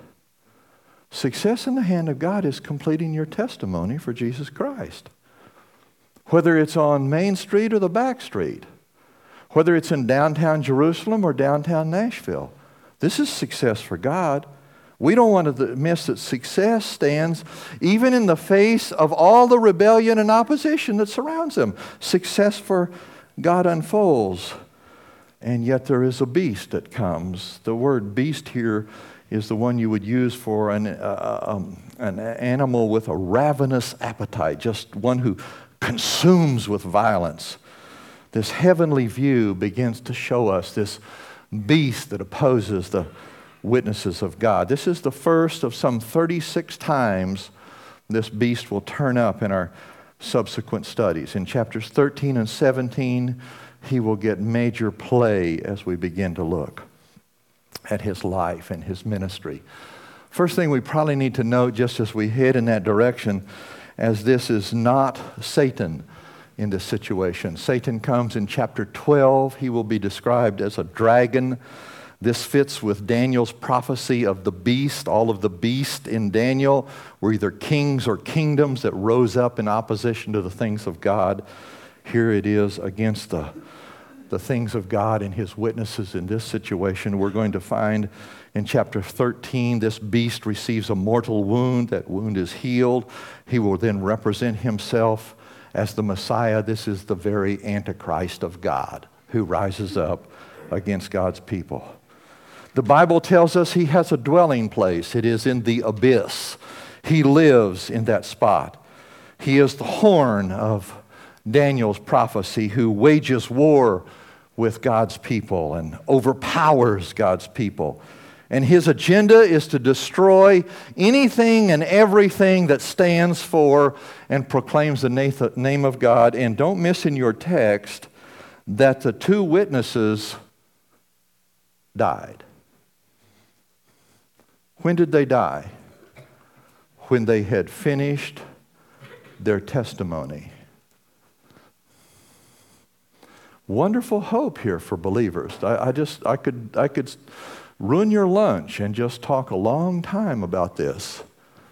Success in the hand of God is completing your testimony for Jesus Christ. Whether it's on Main Street or the back street, whether it's in downtown Jerusalem or downtown Nashville, this is success for God. We don't want to miss that success stands even in the face of all the rebellion and opposition that surrounds them. Success for God unfolds, and yet there is a beast that comes. The word beast here is the one you would use for an animal with a ravenous appetite, just one who consumes with violence. This heavenly view begins to show us this beast that opposes the witnesses of God. This is the first of some 36 times this beast will turn up in our subsequent studies. In chapters 13 and 17, he will get major play as we begin to look at his life and his ministry. First thing we probably need to note, just as we head in that direction, as this is not Satan in this situation. Satan comes in chapter 12. He will be described as a dragon. This fits with Daniel's prophecy of the beast. All of the beasts in Daniel were either kings or kingdoms that rose up in opposition to the things of God. Here it is against the things of God and his witnesses in this situation. We're going to find in chapter 13, this beast receives a mortal wound. That wound is healed. He will then represent himself as the Messiah. This is the very Antichrist of God who rises up against God's people. The Bible tells us he has a dwelling place. It is in the abyss. He lives in that spot. He is the horn of Daniel's prophecy who wages war with God's people and overpowers God's people. And his agenda is to destroy anything and everything that stands for and proclaims the name of God. And don't miss in your text that the two witnesses died. When did they die? When they had finished their testimony. Wonderful hope here for believers. I could ruin your lunch and just talk a long time about this.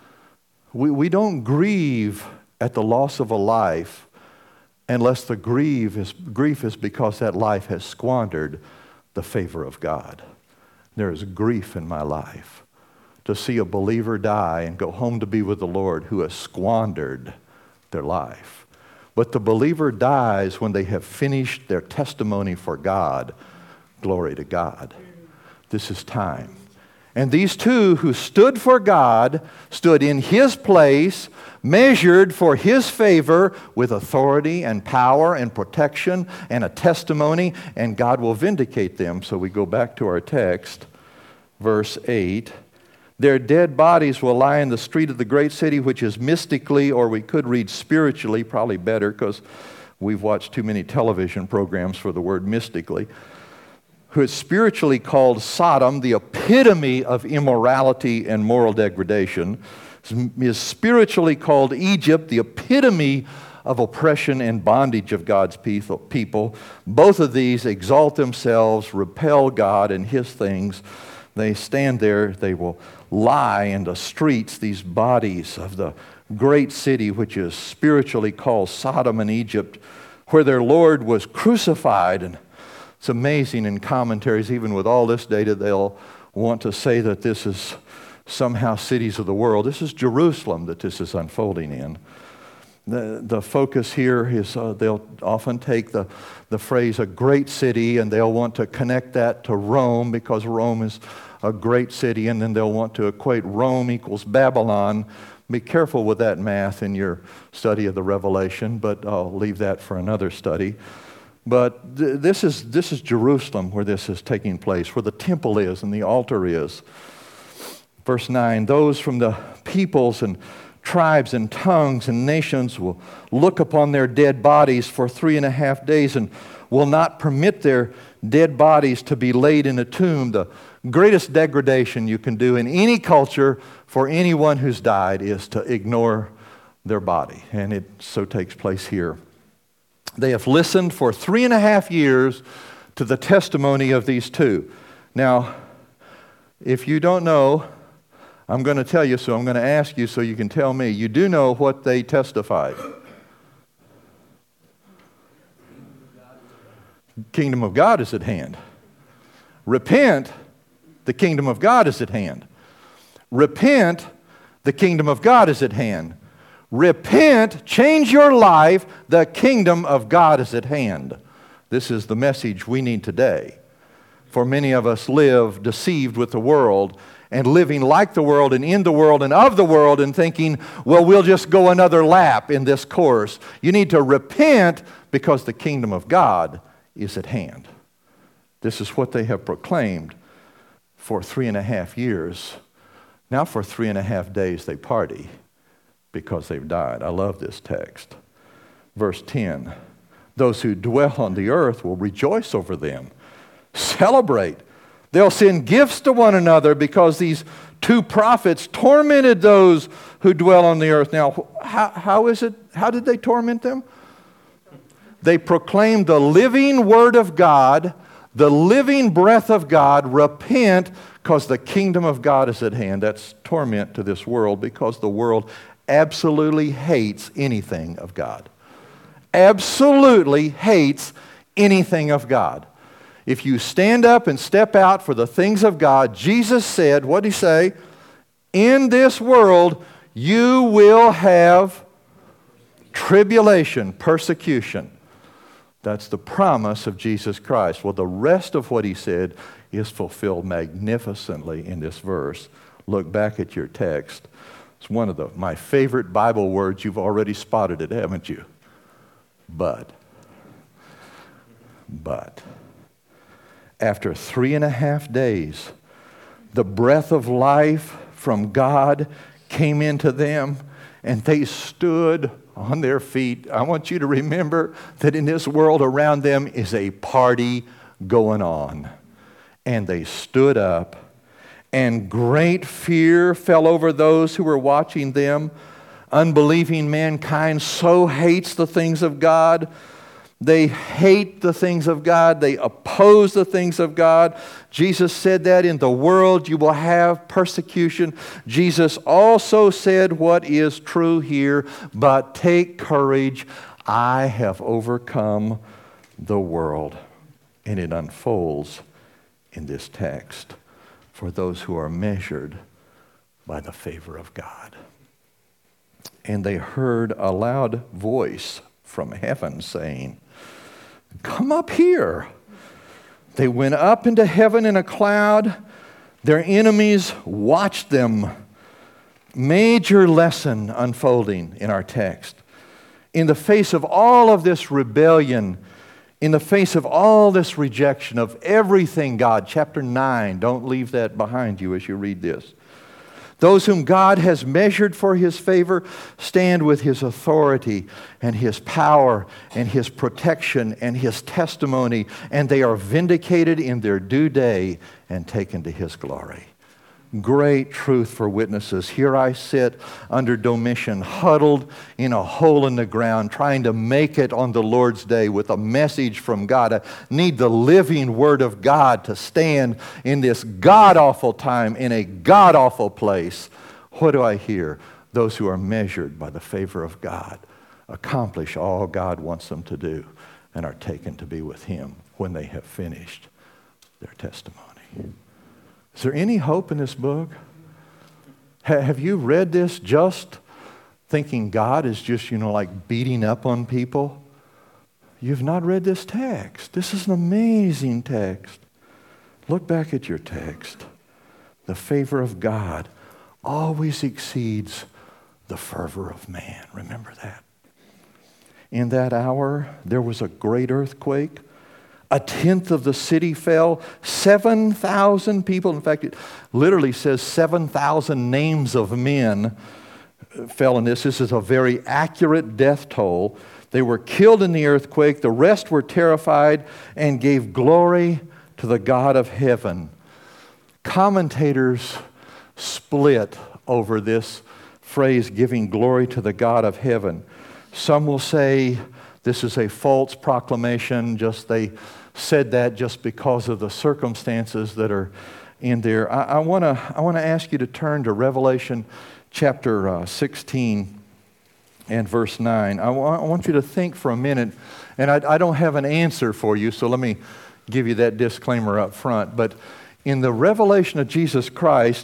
We don't grieve at the loss of a life unless the grief is because that life has squandered the favor of God. There is grief in my life to see a believer die and go home to be with the Lord who has squandered their life. But the believer dies when they have finished their testimony for God. Glory to God. This is time. And these two who stood for God, stood in his place, measured for his favor with authority and power and protection and a testimony, and God will vindicate them. So we go back to our text, verse 8. Their dead bodies will lie in the street of the great city, which is mystically, or we could read spiritually, probably better because we've watched too many television programs for the word mystically, who is spiritually called Sodom, the epitome of immorality and moral degradation, is spiritually called Egypt, the epitome of oppression and bondage of God's people. Both of these exalt themselves, repel God and his things. They stand there, they will lie in the streets, these bodies of the great city, which is spiritually called Sodom and Egypt, where their Lord was crucified. And it's amazing in commentaries, even with all this data, they'll want to say that this is somehow cities of the world. This is Jerusalem that this is unfolding in. The focus here is they'll often take the phrase a great city and they'll want to connect that to Rome because Rome is a great city, and then they'll want to equate Rome equals Babylon. Be careful with that math in your study of the Revelation, but I'll leave that for another study. But this is Jerusalem where this is taking place, where the temple is and the altar is. Verse 9, those from the peoples and tribes and tongues and nations will look upon their dead bodies for 3.5 days and will not permit their dead bodies to be laid in a tomb. The greatest degradation you can do in any culture for anyone who's died is to ignore their body. And it so takes place here. They have listened for 3.5 years to the testimony of these two. Now, if you don't know, I'm going to tell you, so I'm going to ask you so you can tell me. You do know what they testified. Kingdom of God is at hand. Repent, the kingdom of God is at hand. Repent, the kingdom of God is at hand. Repent, change your life, the kingdom of God is at hand. This is the message we need today. For many of us live deceived with the world and living like the world and in the world and of the world and thinking, well, we'll just go another lap in this course. You need to repent because the kingdom of God is at hand. This is what they have proclaimed for 3.5 years. Now for 3.5 days they party because they've died. I love this text. Verse 10, those who dwell on the earth will rejoice over them. Celebrate. They'll send gifts to one another because these two prophets tormented those who dwell on the earth. Now, how is it? How did they torment them? They proclaimed the living word of God, the living breath of God. Repent, because the kingdom of God is at hand. That's torment to this world because the world absolutely hates anything of God. Absolutely hates anything of God. If you stand up and step out for the things of God, Jesus said, what did he say? In this world you will have tribulation, persecution. That's the promise of Jesus Christ. Well, the rest of what he said is fulfilled magnificently in this verse. Look back at your text. It's one of my favorite Bible words. You've already spotted it, haven't you? But. After 3.5 days, the breath of life from God came into them, and they stood on their feet. I want you to remember that in this world around them is a party going on. And they stood up, and great fear fell over those who were watching them. Unbelieving mankind so hates the things of God. They hate the things of God. They oppose the things of God. Jesus said that in the world you will have persecution. Jesus also said what is true here, but take courage. I have overcome the world. And it unfolds in this text for those who are measured by the favor of God. And they heard a loud voice from heaven saying, "Come up here." They went up into heaven in a cloud. Their enemies watched them. Major lesson unfolding in our text. In the face of all of this rebellion, in the face of all this rejection of everything God, chapter 9, don't leave that behind you as you read this. Those whom God has measured for his favor stand with his authority and his power and his protection and his testimony, and they are vindicated in their due day and taken to his glory. Great truth for witnesses. Here I sit under Domitian, huddled in a hole in the ground, trying to make it on the Lord's day with a message from God. I need the living word of God to stand in this god-awful time, in a god-awful place. What do I hear? Those who are measured by the favor of God accomplish all God wants them to do and are taken to be with him when they have finished their testimony. Is there any hope in this book? Have you read this just thinking God is just, like beating up on people? You've not read this text. This is an amazing text. Look back at your text. The favor of God always exceeds the fervor of man. Remember that. In that hour, there was a great earthquake. 1/10 of the city fell. 7,000 people, in fact, it literally says 7,000 names of men fell in this. This is a very accurate death toll. They were killed in the earthquake. The rest were terrified and gave glory to the God of heaven. Commentators split over this phrase, giving glory to the God of heaven. Some will say this is a false proclamation, just they said that just because of the circumstances that are in there. I want to ask you to turn to Revelation chapter 16 and verse 9. I want you to think for a minute, and I don't have an answer for you, so let me give you that disclaimer up front. But in the revelation of Jesus Christ,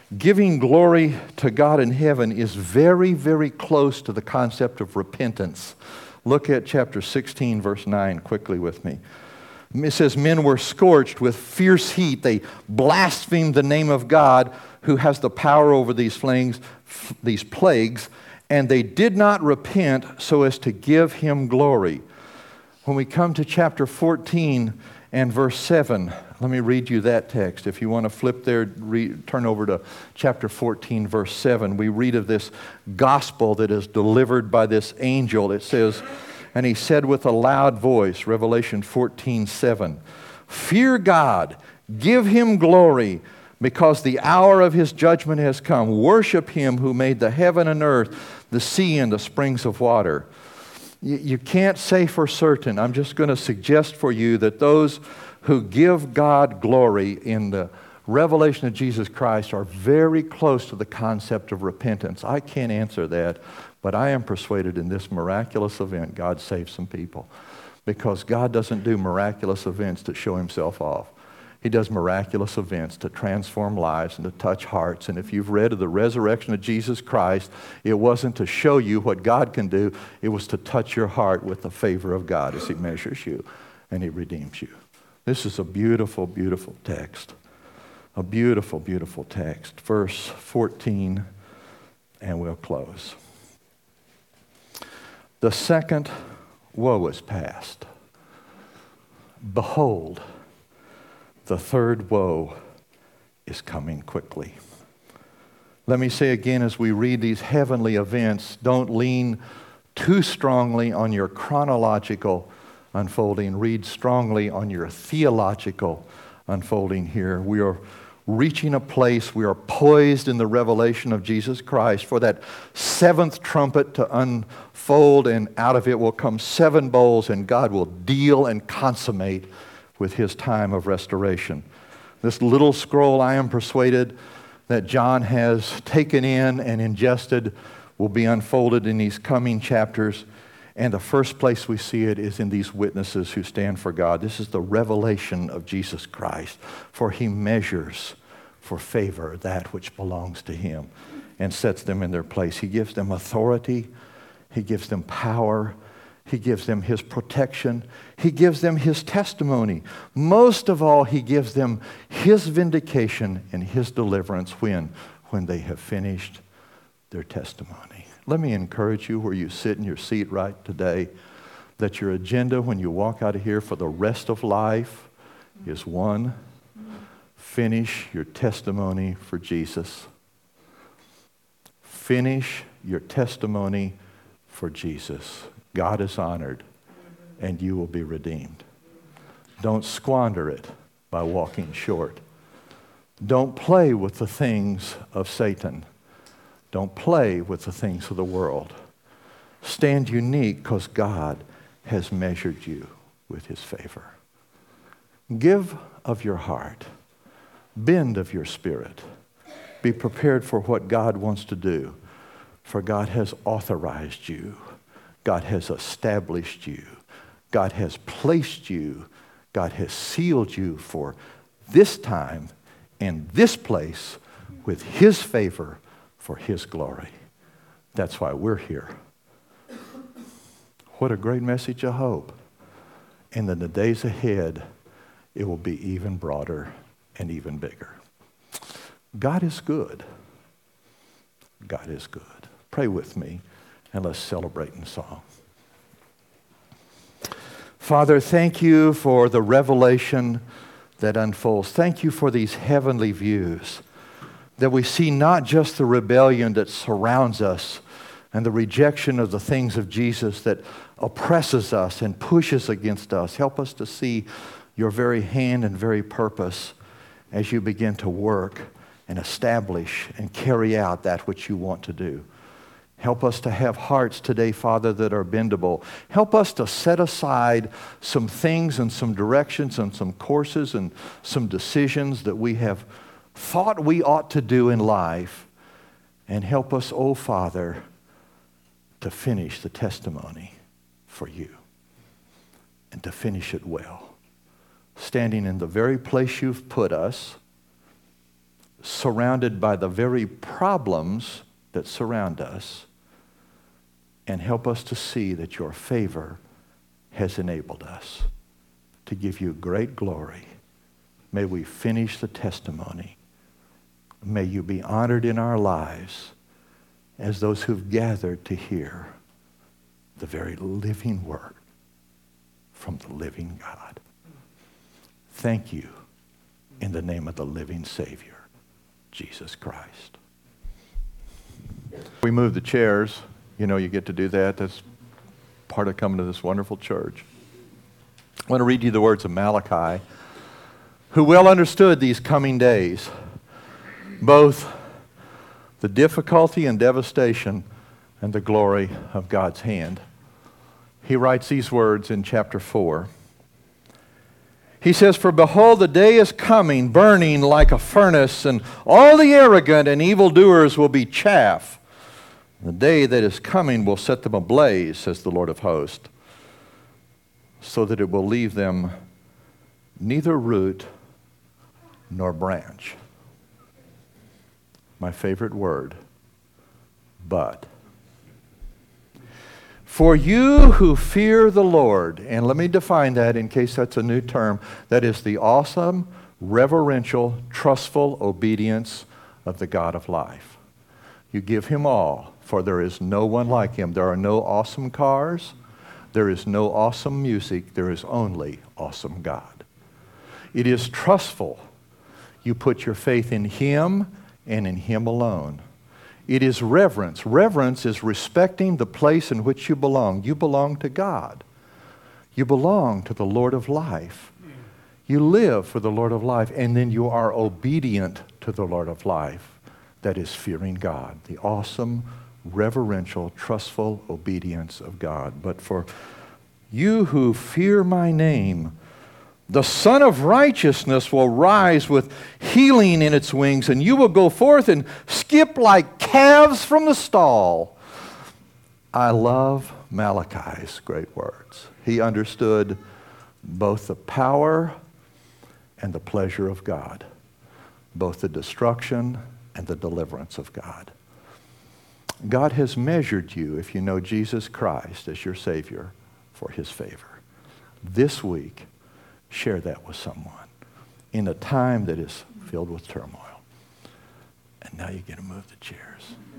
Giving glory to God in heaven is very, very close to the concept of repentance. Look at chapter 16, verse 9 quickly with me. It says, men were scorched with fierce heat. They blasphemed the name of God who has the power over these plagues, and they did not repent so as to give him glory. When we come to chapter 14 and verse 7, let me read you that text. If you want to flip there, turn over to chapter 14, verse 7. We read of this gospel that is delivered by this angel. It says, and he said with a loud voice, Revelation 14:7, fear God, give him glory, because the hour of his judgment has come. Worship him who made the heaven and earth, the sea and the springs of water. You can't say for certain. I'm just going to suggest for you that those who give God glory in the revelation of Jesus Christ are very close to the concept of repentance. I can't answer that, but I am persuaded in this miraculous event God saved some people, because God doesn't do miraculous events to show himself off. He does miraculous events to transform lives and to touch hearts. And if you've read of the resurrection of Jesus Christ, it wasn't to show you what God can do. It was to touch your heart with the favor of God as he measures you and he redeems you. This is a beautiful, beautiful text. A beautiful, beautiful text. Verse 14, and we'll close. The second woe is past. Behold, the third woe is coming quickly. Let me say again, as we read these heavenly events, don't lean too strongly on your chronological unfolding. Read strongly on your theological unfolding here. We are reaching a place, we are poised in the revelation of Jesus Christ for that seventh trumpet to unfold, and out of it will come seven bowls, and God will deal and consummate with his time of restoration. This little scroll, I am persuaded, that John has taken in and ingested will be unfolded in these coming chapters. And the first place we see it is in these witnesses who stand for God. This is the revelation of Jesus Christ, for he measures for favor that which belongs to him and sets them in their place. He gives them authority. He gives them power. He gives them his protection. He gives them his testimony. Most of all, he gives them his vindication and his deliverance when they have finished their testimony. Let me encourage you where you sit in your seat right today, that your agenda when you walk out of here for the rest of life is one, finish your testimony for Jesus. Finish your testimony for Jesus. God is honored, and you will be redeemed. Don't squander it by walking short. Don't play with the things of Satan. Don't play with the things of the world. Stand unique because God has measured you with his favor. Give of your heart. Bend of your spirit. Be prepared for what God wants to do, for God has authorized you. God has established you. God has placed you. God has sealed you for this time and this place with his favor for his glory. That's why we're here. What a great message of hope. And in the days ahead, it will be even broader and even bigger. God is good. God is good. Pray with me. And let's celebrate in song. Father, thank you for the revelation that unfolds. Thank you for these heavenly views, that we see not just the rebellion that surrounds us and the rejection of the things of Jesus that oppresses us and pushes against us. Help us to see your very hand and very purpose as you begin to work and establish and carry out that which you want to do. Help us to have hearts today, Father, that are bendable. Help us to set aside some things and some directions and some courses and some decisions that we have thought we ought to do in life. And help us, oh Father, to finish the testimony for you and to finish it well. Standing in the very place you've put us, surrounded by the very problems that surround us, and help us to see that your favor has enabled us to give you great glory. May we finish the testimony. May you be honored in our lives as those who've gathered to hear the very living word from the living God. Thank you in the name of the living Savior, Jesus Christ. We move the chairs. You know, you get to do that. That's part of coming to this wonderful church. I want to read you the words of Malachi, who well understood these coming days, both the difficulty and devastation and the glory of God's hand. He writes these words in chapter 4. He says, "For behold, the day is coming, burning like a furnace, and all the arrogant and evildoers will be chaff. The day that is coming will set them ablaze, says the Lord of hosts, so that it will leave them neither root nor branch." My favorite word, but. "For you who fear the Lord," and let me define that in case that's a new term, that is the awesome, reverential, trustful obedience of the God of life. You give him all, for there is no one like him. There are no awesome cars. There is no awesome music. There is only awesome God. It is trustful. You put your faith in him and in him alone. It is reverence. Reverence is respecting the place in which you belong. You belong to God. You belong to the Lord of life. You live for the Lord of life, and then you are obedient to the Lord of life. That is fearing God, the awesome, reverential, trustful obedience of God. "But for you who fear my name, the Son of Righteousness will rise with healing in its wings, and you will go forth and skip like calves from the stall." I love Malachi's great words. He understood both the power and the pleasure of God, both the destruction and the deliverance of God. God has measured you, if you know Jesus Christ as your Savior, for his favor. This week, share that with someone in a time that is filled with turmoil. And now you get to move the chairs.